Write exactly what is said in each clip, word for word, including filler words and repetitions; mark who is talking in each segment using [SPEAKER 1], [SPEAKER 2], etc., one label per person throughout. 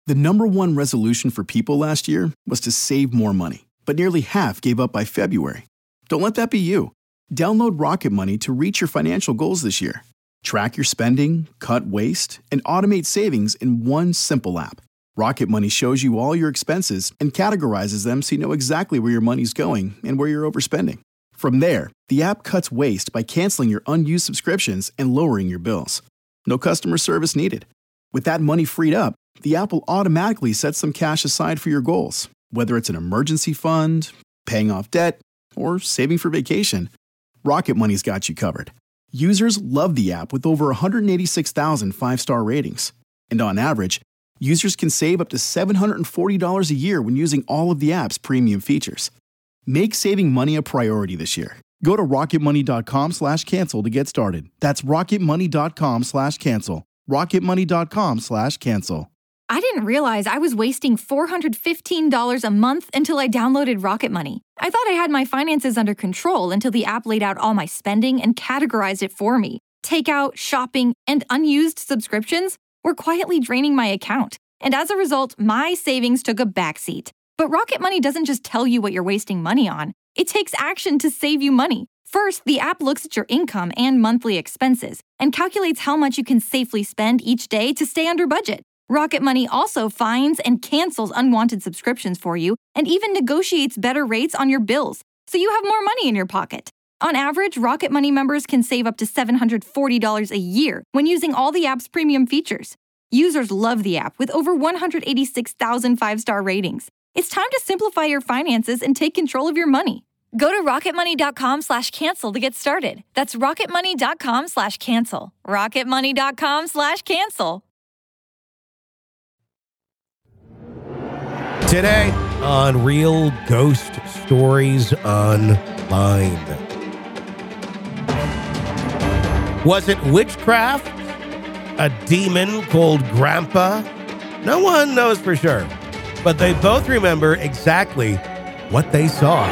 [SPEAKER 1] The number one resolution for people last year was to save more money, but nearly half gave up by February. Don't let that be you. Download Rocket Money to reach your financial goals this year. Track your spending, cut waste, and automate savings in one simple app. Rocket Money shows you all your expenses and categorizes them so you know exactly where your money's going and where you're overspending. From there, the app cuts waste by canceling your unused subscriptions and lowering your bills. No customer service needed. With that money freed up, the app will automatically set some cash aside for your goals, whether it's an emergency fund, paying off debt, or saving for vacation. Rocket Money's got you covered. Users love the app with over one hundred eighty-six thousand five-star ratings. And on average, users can save up to seven hundred forty dollars a year when using all of the app's premium features. Make saving money a priority this year. Go to rocketmoney.com slash cancel to get started. That's rocketmoney.com slash cancel. rocketmoney.com slash cancel.
[SPEAKER 2] I didn't realize I was wasting four hundred fifteen dollars a month until I downloaded Rocket Money. I thought I had my finances under control until the app laid out all my spending and categorized it for me. Takeout, shopping, and unused subscriptions were quietly draining my account. And as a result, my savings took a backseat. But Rocket Money doesn't just tell you what you're wasting money on. It takes action to save you money. First, the app looks at your income and monthly expenses and calculates how much you can safely spend each day to stay under budget. Rocket Money also finds and cancels unwanted subscriptions for you and even negotiates better rates on your bills, so you have more money in your pocket. On average, Rocket Money members can save up to seven hundred forty dollars a year when using all the app's premium features. Users love the app with over one hundred eighty-six thousand five-star ratings. It's time to simplify your finances and take control of your money. Go to rocketmoney.com slash cancel to get started. That's rocketmoney.com slash cancel. rocketmoney.com slash cancel.
[SPEAKER 3] Today on Real Ghost Stories Online. Was it witchcraft? A demon called Grandpa? No one knows for sure, but they both remember exactly what they saw.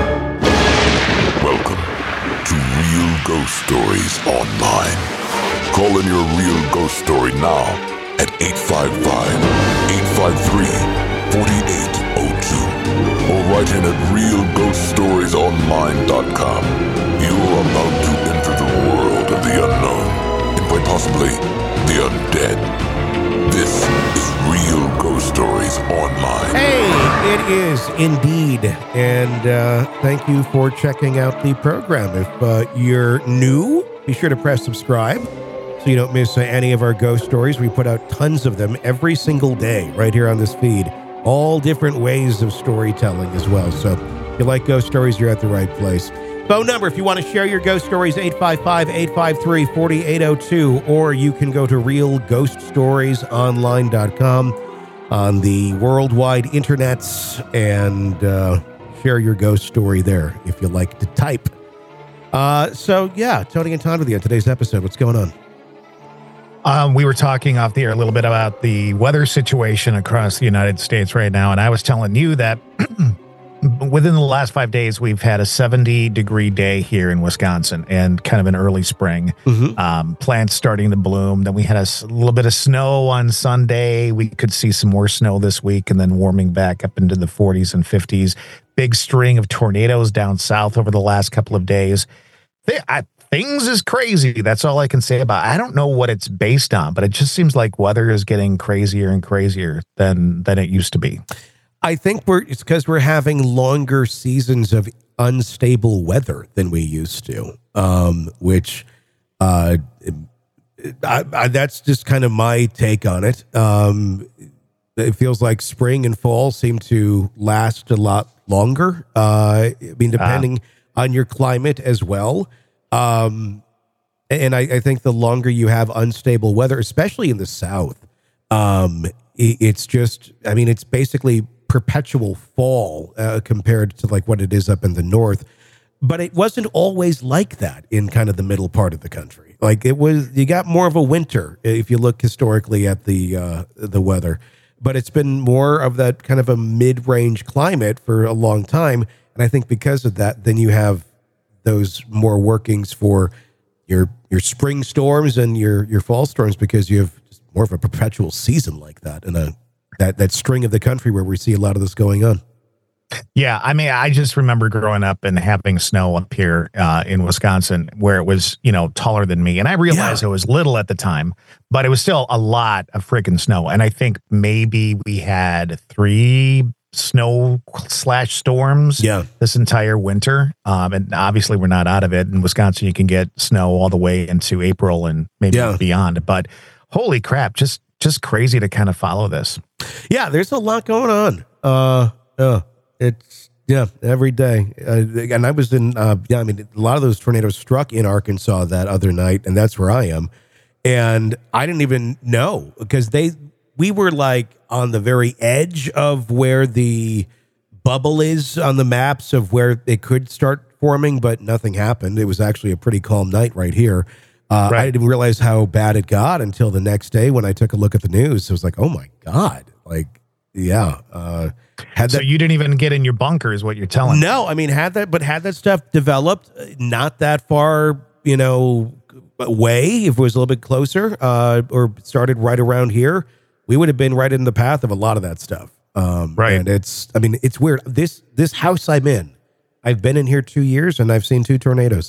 [SPEAKER 4] Welcome to Real Ghost Stories Online. Call in your real ghost story now at eight five five, eight five three, four eight zero two or write in at real ghost stories online dot com. You're about to enter the world of the unknown and quite possibly the undead. This is Real Ghost Stories Online.
[SPEAKER 3] Hey, it is indeed. And uh, thank you for checking out the program. If uh, you're new, be sure to press subscribe so you don't miss uh, any of our ghost stories. We put out tons of them every single day right here on this feed. All different ways of storytelling as well. So if you like ghost stories, you're at the right place. Phone number, if you want to share your ghost stories, eight five five, eight five three, four eight zero two, or you can go to real ghost stories online dot com on the worldwide internets and uh, share your ghost story there if you like to type. Uh, so, yeah, Tony and Todd with you on today's episode. What's going on?
[SPEAKER 5] Um, we were talking off the air a little bit about the weather situation across the United States right now, and I was telling you that within the last five days, we've had a seventy degree day here in Wisconsin and kind of an early spring. Mm-hmm. Um, plants starting to bloom. Then we had a s- little bit of snow on Sunday. We could see some more snow this week and then warming back up into the forties and fifties. Big string of tornadoes down south over the last couple of days. They, I, things is crazy. That's all I can say about it. I don't know what it's based on, but it just seems like weather is getting crazier and crazier than than it used to be.
[SPEAKER 3] I think we're it's because we're having longer seasons of unstable weather than we used to, um, which uh, I, I, that's just kind of my take on it. Um, it feels like spring and fall seem to last a lot longer. Uh, I mean, depending uh. on your climate as well. Um, and I, I think the longer you have unstable weather, especially in the South, um, it, it's just, I mean, it's basically perpetual fall uh, compared to like what it is up in the north, but it wasn't always like that in kind of the middle part of the country. Like it was, you got more of a winter if you look historically at the uh, the weather, but it's been more of that kind of a mid-range climate for a long time, and I think because of that, then you have those more workings for your your spring storms and your your fall storms because you have more of a perpetual season like that in a that that string of the country where we see a lot of this going on.
[SPEAKER 5] Yeah, I mean, I just remember growing up and having snow up here uh, in Wisconsin where it was, you know, taller than me. And I realized yeah. it was little at the time, but it was still a lot of freaking snow. And I think maybe we had three snow slash storms
[SPEAKER 3] yeah.
[SPEAKER 5] this entire winter. Um, and obviously we're not out of it. In Wisconsin, you can get snow all the way into April and maybe yeah. beyond. But holy crap, just just crazy to kind of follow this.
[SPEAKER 3] Yeah, there's a lot going on. Uh, yeah. It's yeah, every day. Uh, and I was in, uh, yeah, I mean, a lot of those tornadoes struck in Arkansas that other night, and that's where I am. And I didn't even know because they, we were like on the very edge of where the bubble is on the maps of where it could start forming, but nothing happened. It was actually a pretty calm night right here. Uh, right. I didn't realize how bad it got until the next day when I took a look at the news. It was like, oh my God, like, yeah, uh, Had
[SPEAKER 5] so
[SPEAKER 3] that,
[SPEAKER 5] you didn't even get in your bunker is what you're telling
[SPEAKER 3] no,
[SPEAKER 5] me.
[SPEAKER 3] I mean, had that, but had that stuff developed not that far, you know, away, if it was a little bit closer uh, or started right around here, we would have been right in the path of a lot of that stuff. Um,
[SPEAKER 5] right.
[SPEAKER 3] And it's, I mean, it's weird. This, this house I'm in, I've been in here two years and I've seen two tornadoes.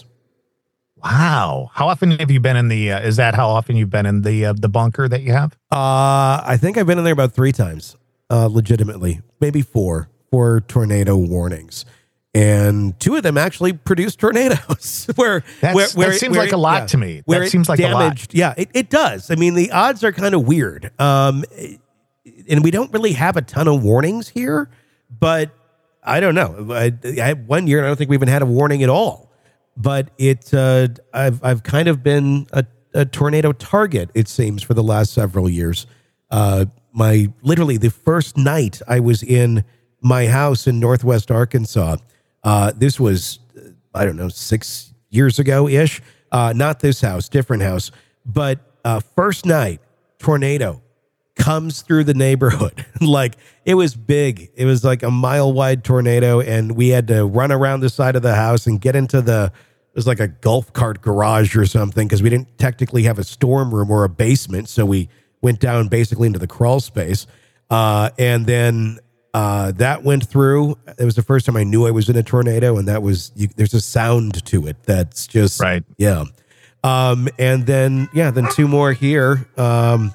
[SPEAKER 5] Wow. How often have you been in the, uh, is that how often you've been in the, uh, the bunker that you have?
[SPEAKER 3] Uh, I think I've been in there about three times. Uh, legitimately, maybe four, four tornado warnings. And two of them actually produced tornadoes. where,
[SPEAKER 5] That's,
[SPEAKER 3] where, where
[SPEAKER 5] that seems
[SPEAKER 3] where
[SPEAKER 5] like
[SPEAKER 3] it,
[SPEAKER 5] a lot
[SPEAKER 3] yeah,
[SPEAKER 5] to me.
[SPEAKER 3] Where
[SPEAKER 5] that seems like
[SPEAKER 3] damaged,
[SPEAKER 5] a lot.
[SPEAKER 3] Yeah, it, it does. I mean, the odds are kind of weird. Um, and we don't really have a ton of warnings here, but I don't know. I, I had one year, and I don't think we even had a warning at all. But it, uh, I've, I've kind of been a, a tornado target, it seems, for the last several years. Uh, my literally the first night I was in my house in Northwest Arkansas, uh, this was, I don't know, six years ago ish. Uh, not this house, different house. But uh, first night, tornado comes through the neighborhood. Like it was big. It was like a mile wide tornado. And we had to run around the side of the house and get into the, it was like a golf cart garage or something because we didn't technically have a storm room or a basement. So we went down basically into the crawl space. Uh, and then uh, that went through. It was the first time I knew I was in a tornado. And that was, you, there's a sound to it. That's just,
[SPEAKER 5] right.
[SPEAKER 3] Yeah. Um, and then, yeah, then two more here. Um,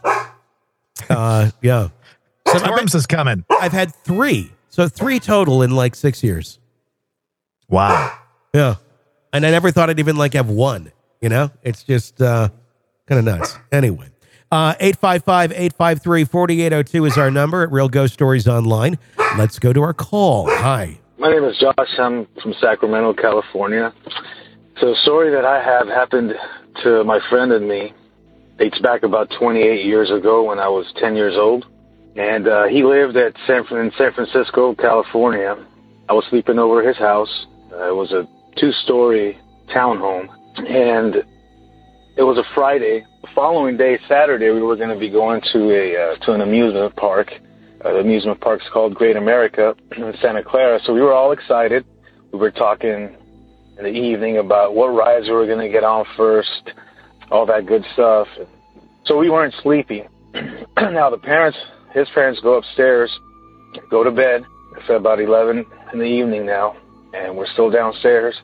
[SPEAKER 3] uh, yeah.
[SPEAKER 5] So Storms is coming.
[SPEAKER 3] I've had three. So three total in like six years.
[SPEAKER 5] Wow.
[SPEAKER 3] Yeah. And I never thought I'd even like have one, you know, it's just uh, kind of nuts. Anyway. Uh, eight five five, eight five three, four eight zero two is our number at Real Ghost Stories Online. Let's go to our call. Hi.
[SPEAKER 6] My name is Josh. I'm from Sacramento, California. So the story that I have happened to my friend and me. Dates back about twenty-eight years ago when I was ten years old. And uh, he lived at San, in San Francisco, California. I was sleeping over at his house. Uh, it was a two-story townhome. And it was a Friday. The following day, Saturday, we were going to be going to a uh, to an amusement park. Uh, the amusement park's called Great America in Santa Clara. So we were all excited. We were talking in the evening about what rides we were going to get on first, all that good stuff. So we weren't sleepy. Now the parents, his parents go upstairs, go to bed. It's about eleven in the evening now, and we're still downstairs.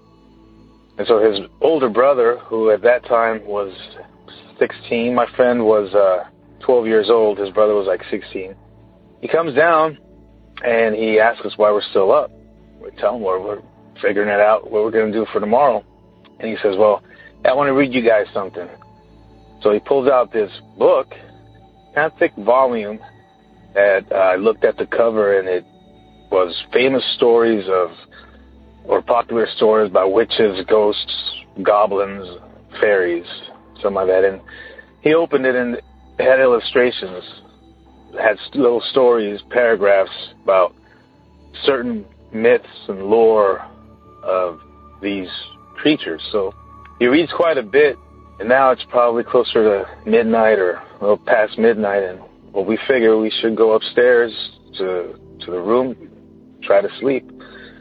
[SPEAKER 6] And so his older brother, who at that time was sixteen, my friend was uh, twelve years old, his brother was like sixteen. He comes down, and he asks us why we're still up. We tell him we're, we're figuring it out, what we're going to do for tomorrow. And he says, well, I want to read you guys something. So he pulls out this book, kind of thick volume, that uh, I looked at the cover, and it was famous stories of, or popular stories about witches, ghosts, goblins, fairies, something like that. And he opened it, and it had illustrations, it had little stories, paragraphs about certain myths and lore of these creatures. So he reads quite a bit, and now it's probably closer to midnight or a little past midnight, and well, we figure we should go upstairs to to the room, try to sleep.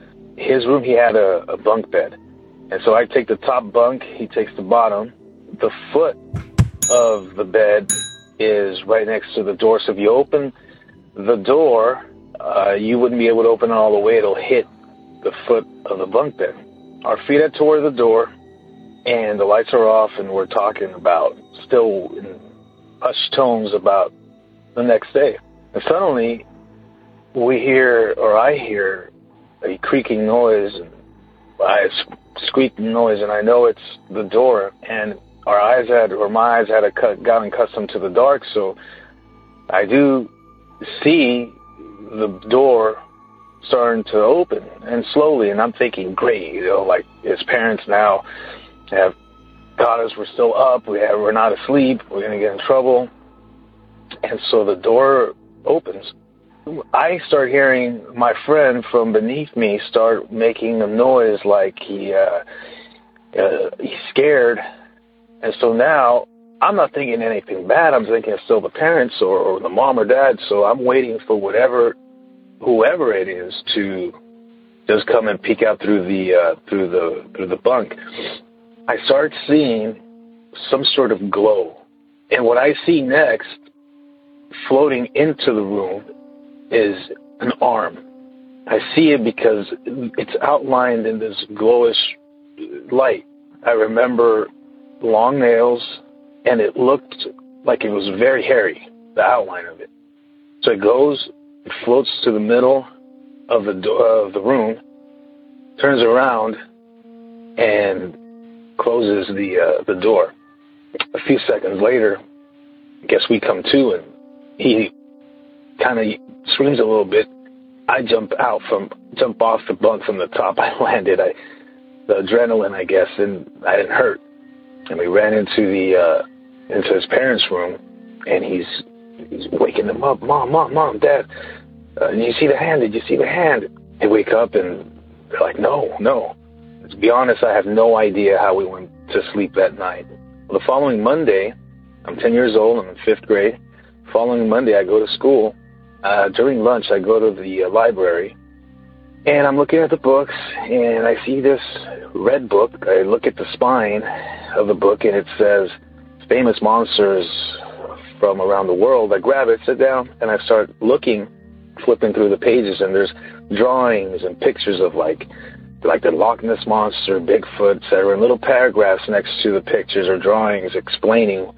[SPEAKER 6] His room, he had a, a bunk bed, and so I take the top bunk, he takes the bottom. The foot of the bed is right next to the door, so if you open the door, uh, you wouldn't be able to open it all the way. It'll hit the foot of the bunk bed. Our feet are toward the door, and the lights are off, and we're talking about, still in hushed tones, about the next day. And suddenly, we hear, or I hear, a creaking noise, and a squeaking noise, and I know it's the door. And our eyes had, or my eyes had a, gotten accustomed to the dark, so I do see the door starting to open, and slowly, and I'm thinking, great, you know, like his parents now have got us, we're still up, we have, we're not asleep, we're going to get in trouble. And so the door opens. I start hearing my friend from beneath me start making a noise like he uh, uh, he's scared. And so now I'm not thinking anything bad. I'm thinking it's still the parents or, or the mom or dad. So I'm waiting for whatever, whoever it is, to just come and peek out through the uh, through the through the bunk. I start seeing some sort of glow, and what I see next, floating into the room, is an arm. I see it because it's outlined in this glowish light. I remember long nails, and it looked like it was very hairy, the outline of it. So it goes, it floats to the middle of the do- of the room, turns around, and closes the uh, the door. A few seconds later, I guess we come to, and he kind of screams a little bit. I jump out from, jump off the bunk from the top. I landed. I, the adrenaline, I guess, and I didn't hurt. And we ran into the uh, into his parents' room, and he's he's waking them up. Mom, mom, mom, dad. Uh, did you see the hand? Did you see the hand? They wake up and they're like, no, no. To be honest, I have no idea how we went to sleep that night. Well, the following Monday, I'm ten years old. I'm in fifth grade. Following Monday, I go to school. Uh, during lunch, I go to the uh, library, and I'm looking at the books, and I see this red book. I look at the spine of the book, and it says famous monsters from around the world. I grab it, sit down, and I start looking, flipping through the pages, and there's drawings and pictures of like like the Loch Ness Monster, Bigfoot, et cetera, and little paragraphs next to the pictures or drawings explaining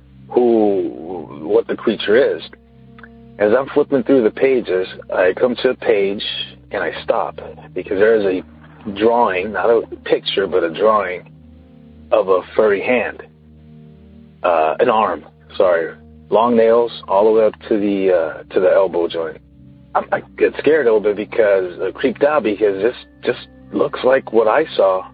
[SPEAKER 6] who, what the creature is. As I'm flipping through the pages, I come to a page and I stop because there is a drawing, not a picture, but a drawing of a furry hand, uh, an arm. Sorry, long nails all the way up to the uh, to the elbow joint. I'm, I get scared a little bit because uh, creeped out because this just looks like what I saw.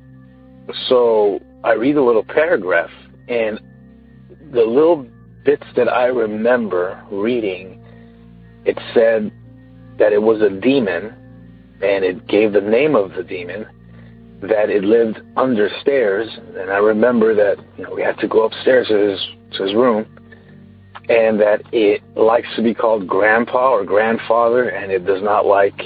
[SPEAKER 6] So I read a little paragraph, and the little bits that I remember reading, it said that it was a demon, and it gave the name of the demon, that it lived under stairs. And I remember that, you know, we had to go upstairs to his, to his room, and that it likes to be called grandpa or grandfather, and it does not like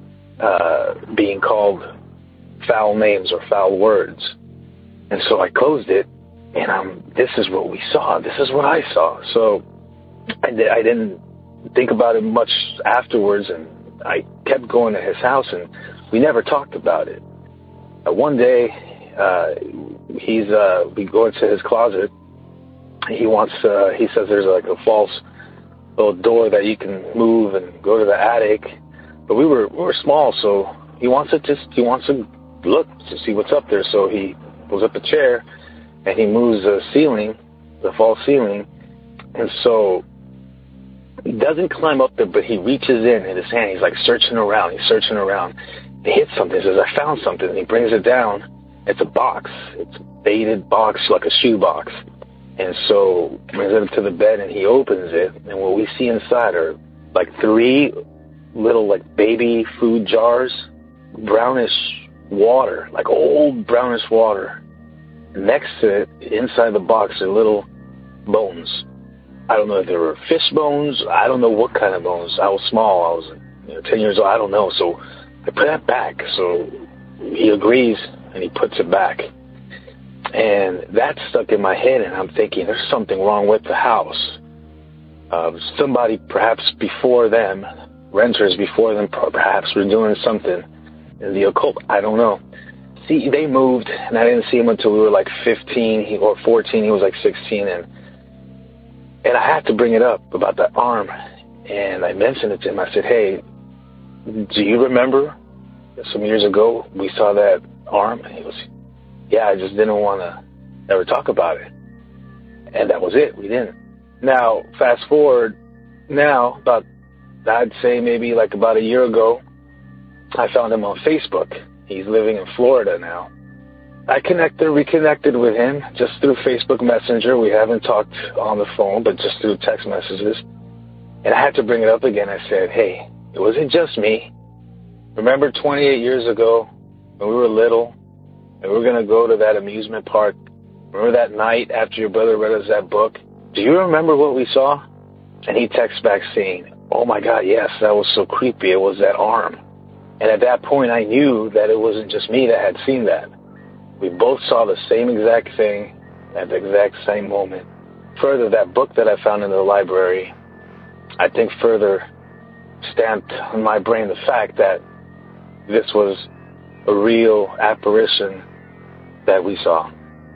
[SPEAKER 6] uh, being called foul names or foul words. And so I closed it, and I'm, this is what we saw. This is what I saw. So I, I didn't think about it much afterwards, and I kept going to his house, and we never talked about it. Uh, one day, uh, he's uh, we go into his closet. He wants. Uh, he says there's like a false little door that you can move and go to the attic. But we were we were small, so he wants to just he wants to look to see what's up there. So he pulls up a chair and he moves the ceiling, the false ceiling, and so he doesn't climb up there, but he reaches in in his hand. He's like searching around. He's searching around. He hits something. He says, "I found something." And he brings it down. It's a box. It's a baited box, like a shoe box. And so brings it up to the bed, and he opens it, and what we see inside are like three little like baby food jars, brownish water, like old brownish water. Next to it, inside the box, are little bones. I don't know if they were fish bones. I don't know what kind of bones. I was small. I was you know, ten years old. I don't know. So I put that back. So he agrees, and he puts it back. And that stuck in my head, and I'm thinking, there's something wrong with the house. uh, somebody perhaps before them, renters before them perhaps were doing something in the occult. I don't know. See, they moved, and I didn't see him until we were like fifteen he, or fourteen. He was like sixteen, and and I had to bring it up about that arm. And I mentioned it to him. I said, hey, do you remember some years ago we saw that arm? And he was, yeah, I just didn't want to ever talk about it. And that was it. We didn't. Now, fast forward now, about, I'd say maybe like about a year ago, I found him on Facebook. He's living in Florida now. I connected, reconnected with him just through Facebook Messenger. We haven't talked on the phone, but just through text messages. And I had to bring it up again. I said, hey, it wasn't just me. Remember twenty-eight years ago when we were little and we were going to go to that amusement park? Remember that night after your brother read us that book? Do you remember what we saw? And he texts back saying, oh my God, yes, that was so creepy. It was that arm. And at that point, I knew that it wasn't just me that had seen that. We both saw the same exact thing at the exact same moment. Further, that book that I found in the library, I think further stamped on my brain the fact that this was a real apparition that we saw.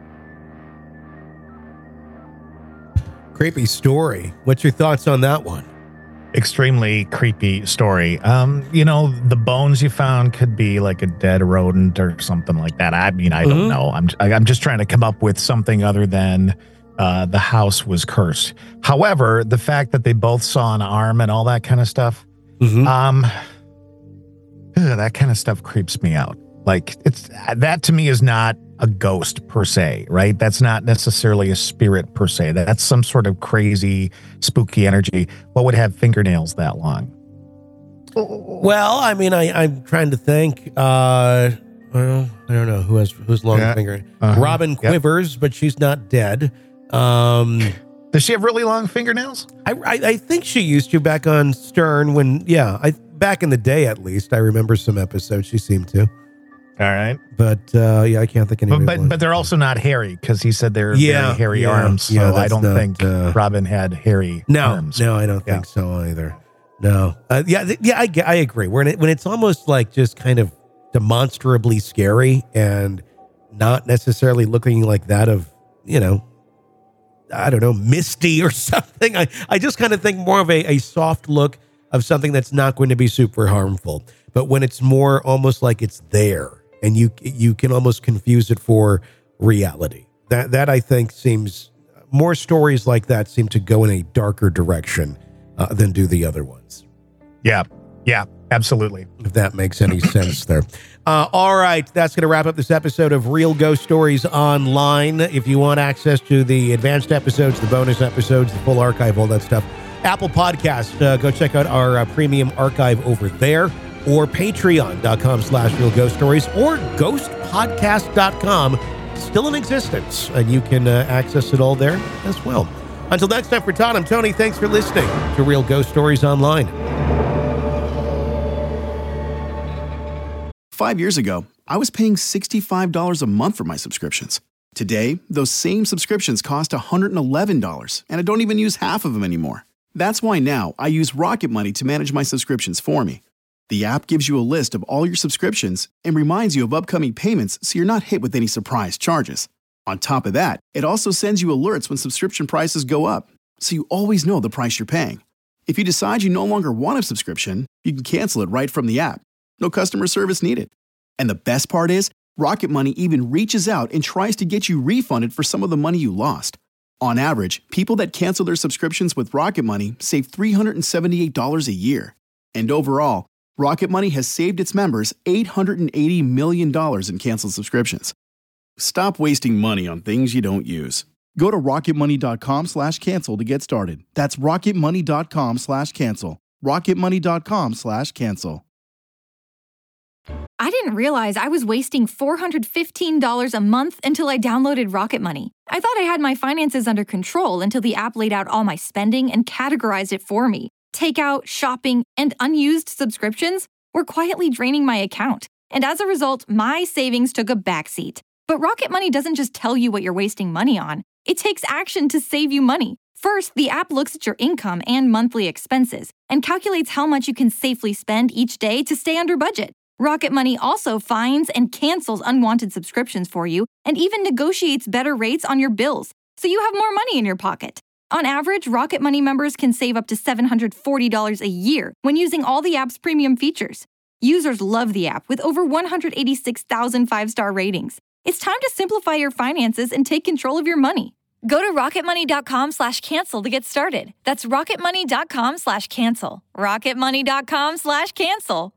[SPEAKER 3] Creepy story. What's your thoughts on that one?
[SPEAKER 5] Extremely creepy story. Um, you know, the bones you found could be like a dead rodent or something like that. I mean, I don't mm-hmm. know. I'm I'm just trying to come up with something other than uh, the house was cursed. However, the fact that they both saw an arm and all that kind of stuff, mm-hmm. um, ugh, that kind of stuff creeps me out. Like it's that to me is not a ghost per se, right? That's not necessarily a spirit per se. That's some sort of crazy, spooky energy. What would have fingernails that long?
[SPEAKER 3] Well, I mean, I, I'm trying to think. Uh, well, I don't know who has who's long yeah. finger. Uh-huh. Robin Quivers, yep. but she's not dead. Um,
[SPEAKER 5] Does she have really long fingernails?
[SPEAKER 3] I, I I think she used to back on Stern when, yeah, I back in the day at least. I remember some episodes she seemed to.
[SPEAKER 5] All right.
[SPEAKER 3] But, uh, yeah, I can't think of any.
[SPEAKER 5] But, but, but they're also not hairy because he said they're
[SPEAKER 3] yeah,
[SPEAKER 5] very hairy
[SPEAKER 3] yeah,
[SPEAKER 5] arms. So
[SPEAKER 3] yeah,
[SPEAKER 5] I don't
[SPEAKER 3] not,
[SPEAKER 5] think
[SPEAKER 3] uh,
[SPEAKER 5] Robin had hairy
[SPEAKER 3] no,
[SPEAKER 5] arms.
[SPEAKER 3] No, I don't yeah. think so either. No. Uh, yeah, th- yeah, I, I agree. When, it, when it's almost like just kind of demonstrably scary and not necessarily looking like that of, you know, I don't know, Misty or something. I, I just kind of think more of a, a soft look of something that's not going to be super harmful. But when it's more almost like it's there, and you you can almost confuse it for reality. That that I think seems more stories like that seem to go in a darker direction uh, than do the other ones.
[SPEAKER 5] Yeah, yeah, absolutely.
[SPEAKER 3] If that makes any sense there. Uh, all right, that's going to wrap up this episode of Real Ghost Stories Online. If you want access to the advanced episodes, the bonus episodes, the full archive, all that stuff, Apple Podcast, uh, go check out our uh, premium archive over there. Or patreon.com slash real ghost stories or ghost podcast dot com, still in existence. And you can uh, access it all there as well. Until next time, for Todd, I'm Tony. Thanks for listening to Real Ghost Stories Online.
[SPEAKER 1] Five years ago, I was paying sixty-five dollars a month for my subscriptions. Today, those same subscriptions cost one hundred eleven dollars, and I don't even use half of them anymore. That's why now I use Rocket Money to manage my subscriptions for me. The app gives you a list of all your subscriptions and reminds you of upcoming payments so you're not hit with any surprise charges. On top of that, it also sends you alerts when subscription prices go up, so you always know the price you're paying. If you decide you no longer want a subscription, you can cancel it right from the app. No customer service needed. And the best part is, Rocket Money even reaches out and tries to get you refunded for some of the money you lost. On average, people that cancel their subscriptions with Rocket Money save three hundred seventy-eight dollars a year. And overall, Rocket Money has saved its members eight hundred eighty million dollars in canceled subscriptions. Stop wasting money on things you don't use. Go to rocketmoney.com slash cancel to get started. That's rocketmoney.com slash cancel. rocketmoney.com slash cancel.
[SPEAKER 2] I didn't realize I was wasting four hundred fifteen dollars a month until I downloaded Rocket Money. I thought I had my finances under control until the app laid out all my spending and categorized it for me. Takeout, shopping, and unused subscriptions were quietly draining my account. And as a result, my savings took a backseat. But Rocket Money doesn't just tell you what you're wasting money on. It takes action to save you money. First, the app looks at your income and monthly expenses and calculates how much you can safely spend each day to stay under budget. Rocket Money also finds and cancels unwanted subscriptions for you and even negotiates better rates on your bills, so you have more money in your pocket. On average, Rocket Money members can save up to seven hundred forty dollars a year when using all the app's premium features. Users love the app with over one hundred eighty-six thousand five-star ratings. It's time to simplify your finances and take control of your money. Go to rocketmoney.com slash cancel to get started. That's rocketmoney.com slash cancel. rocketmoney.com slash cancel.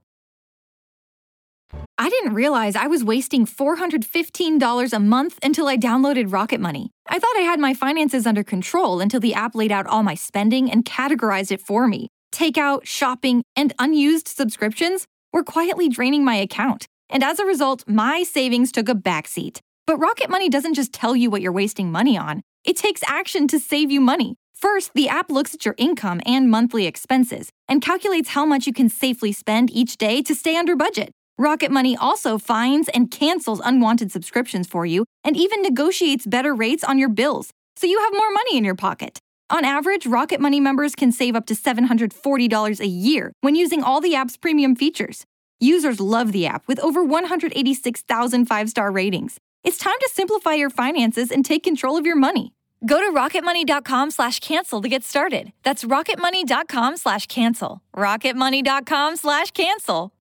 [SPEAKER 2] I didn't realize I was wasting four hundred fifteen dollars a month until I downloaded Rocket Money. I thought I had my finances under control until the app laid out all my spending and categorized it for me. Takeout, shopping, and unused subscriptions were quietly draining my account. And as a result, my savings took a backseat. But Rocket Money doesn't just tell you what you're wasting money on. It takes action to save you money. First, the app looks at your income and monthly expenses and calculates how much you can safely spend each day to stay under budget. Rocket Money also finds and cancels unwanted subscriptions for you and even negotiates better rates on your bills, so you have more money in your pocket. On average, Rocket Money members can save up to seven hundred forty dollars a year when using all the app's premium features. Users love the app with over one hundred eighty-six thousand five-star ratings. It's time to simplify your finances and take control of your money. Go to rocketmoney.com slash cancel to get started. That's rocketmoney.com slash cancel. rocketmoney.com slash cancel.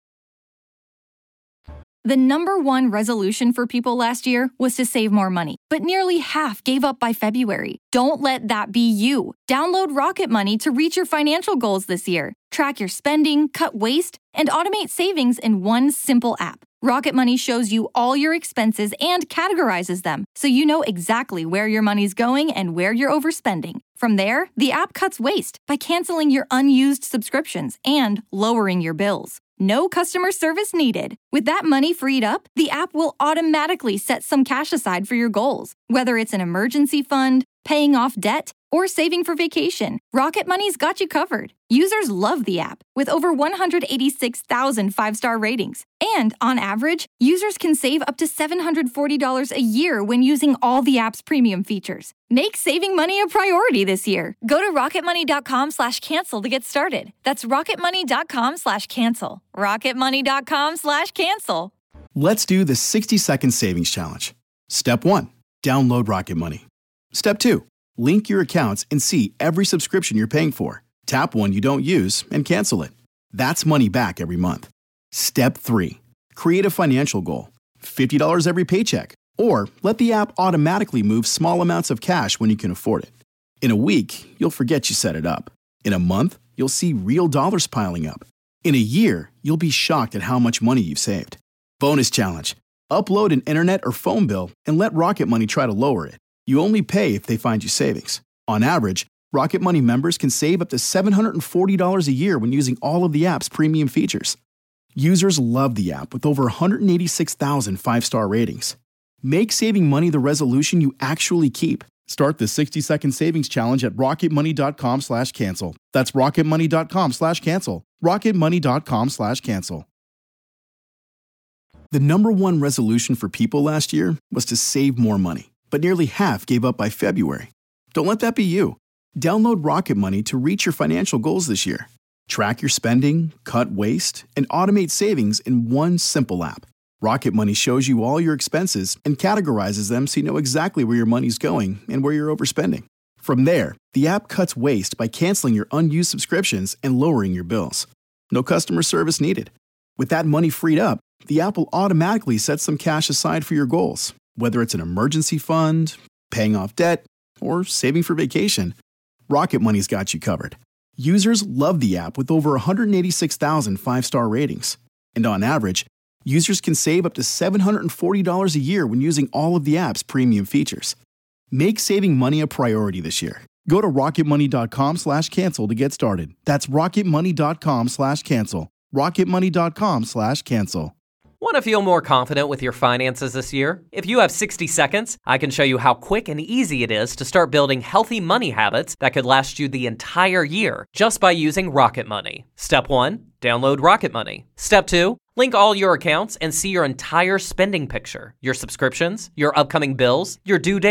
[SPEAKER 2] The number one resolution for people last year was to save more money, but nearly half gave up by February. Don't let that be you. Download Rocket Money to reach your financial goals this year. Track your spending, cut waste, and automate savings in one simple app. Rocket Money shows you all your expenses and categorizes them, so you know exactly where your money's going and where you're overspending. From there, the app cuts waste by canceling your unused subscriptions and lowering your bills. No customer service needed. With that money freed up, the app will automatically set some cash aside for your goals, whether it's an emergency fund, paying off debt, or saving for vacation. Rocket Money's got you covered. Users love the app with over one hundred eighty-six thousand five-star ratings. And on average, users can save up to seven hundred forty dollars a year when using all the app's premium features. Make saving money a priority this year. Go to rocketmoney.com slash cancel to get started. That's rocketmoney.com slash cancel. rocketmoney.com slash cancel.
[SPEAKER 1] Let's do the sixty second savings challenge. Step one, download Rocket Money. Step two, link your accounts and see every subscription you're paying for. Tap one you don't use and cancel it. That's money back every month. Step three, create a financial goal. fifty dollars every paycheck. Or let the app automatically move small amounts of cash when you can afford it. In a week, you'll forget you set it up. In a month, you'll see real dollars piling up. In a year, you'll be shocked at how much money you've saved. Bonus challenge. Upload an internet or phone bill and let Rocket Money try to lower it. You only pay if they find you savings. On average, Rocket Money members can save up to seven hundred forty dollars a year when using all of the app's premium features. Users love the app with over one hundred eighty-six thousand five-star ratings. Make saving money the resolution you actually keep. Start the sixty second savings challenge at rocketmoney.com slash cancel. That's rocketmoney.com slash cancel. rocketmoney.com slash cancel. The number one resolution for people last year was to save more money, but nearly half gave up by February. Don't let that be you. Download Rocket Money to reach your financial goals this year. Track your spending, cut waste, and automate savings in one simple app. Rocket Money shows you all your expenses and categorizes them so you know exactly where your money's going and where you're overspending. From there, the app cuts waste by canceling your unused subscriptions and lowering your bills. No customer service needed. With that money freed up, the app will automatically set some cash aside for your goals, whether it's an emergency fund, paying off debt, or saving for vacation. Rocket Money's got you covered. Users love the app with over one hundred eighty-six thousand five-star ratings. And on average, users can save up to seven hundred forty dollars a year when using all of the app's premium features. Make saving money a priority this year. Go to rocketmoney.com slash cancel to get started. That's rocketmoney.com slash cancel. rocketmoney.com slash cancel.
[SPEAKER 7] Want to feel more confident with your finances this year? If you have sixty seconds, I can show you how quick and easy it is to start building healthy money habits that could last you the entire year just by using Rocket Money. Step one, download Rocket Money. Step two, link all your accounts and see your entire spending picture, your subscriptions, your upcoming bills, your due dates,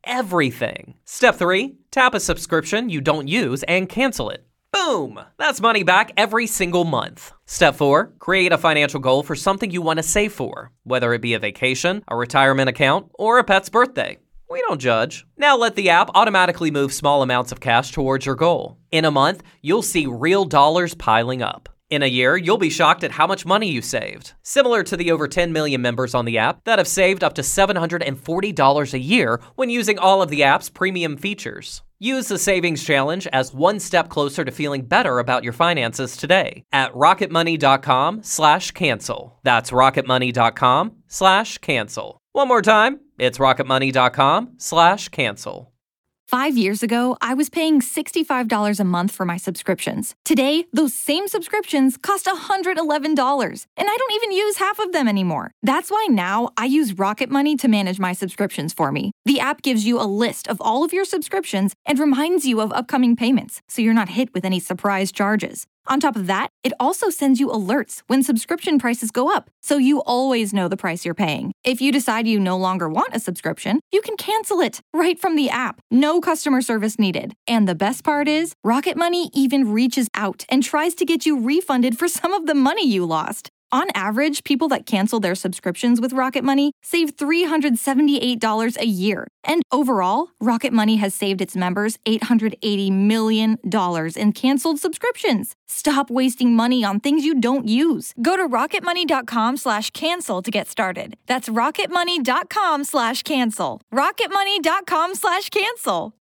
[SPEAKER 7] everything. Step three, tap a subscription you don't use and cancel it. Boom! That's money back every single month. Step four, create a financial goal for something you want to save for, whether it be a vacation, a retirement account, or a pet's birthday. We don't judge. Now let the app automatically move small amounts of cash towards your goal. In a month, you'll see real dollars piling up. In a year, you'll be shocked at how much money you saved. Similar to the over ten million members on the app that have saved up to seven hundred forty dollars a year when using all of the app's premium features. Use the Savings Challenge as one step closer to feeling better about your finances today at rocketmoney.com slash cancel. That's rocketmoney.com slash cancel. One more time, it's rocketmoney.com slash cancel.
[SPEAKER 2] Five years ago, I was paying sixty-five dollars a month for my subscriptions. Today, those same subscriptions cost one hundred eleven dollars, and I don't even use half of them anymore. That's why now I use Rocket Money to manage my subscriptions for me. The app gives you a list of all of your subscriptions and reminds you of upcoming payments, so you're not hit with any surprise charges. On top of that, it also sends you alerts when subscription prices go up, so you always know the price you're paying. If you decide you no longer want a subscription, you can cancel it right from the app. No customer service needed. And the best part is, Rocket Money even reaches out and tries to get you refunded for some of the money you lost. On average, people that cancel their subscriptions with Rocket Money save three hundred seventy-eight dollars a year. And overall, Rocket Money has saved its members eight hundred eighty million dollars in canceled subscriptions. Stop wasting money on things you don't use. Go to rocketmoney.com slash cancel to get started. That's rocketmoney.com slash cancel. rocketmoney.com slash cancel.